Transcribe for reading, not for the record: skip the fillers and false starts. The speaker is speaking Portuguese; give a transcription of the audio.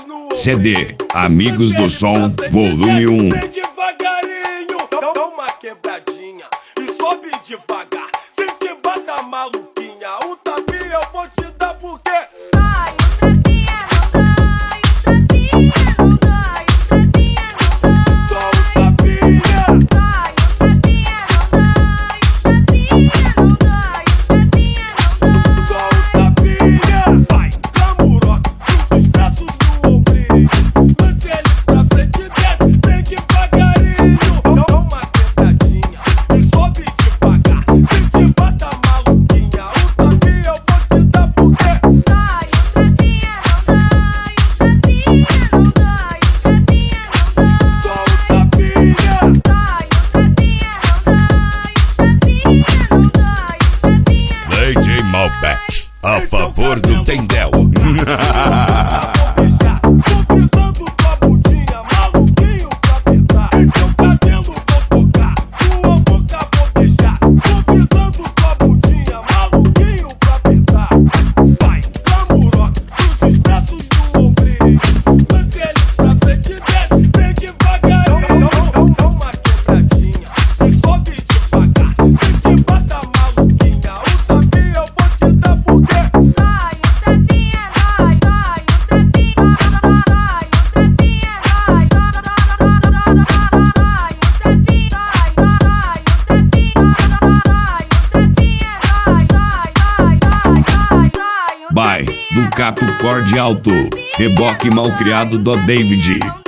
CD Amigos do Som, volume 1. Vem devagarinho, dá uma quebradinha e sobe devagar. Se te bata maluquinha, o tapinha eu vou te dar porque DJ Malbec, a favor do Tendel. By do Capo Corde Alto, reboque malcriado do David.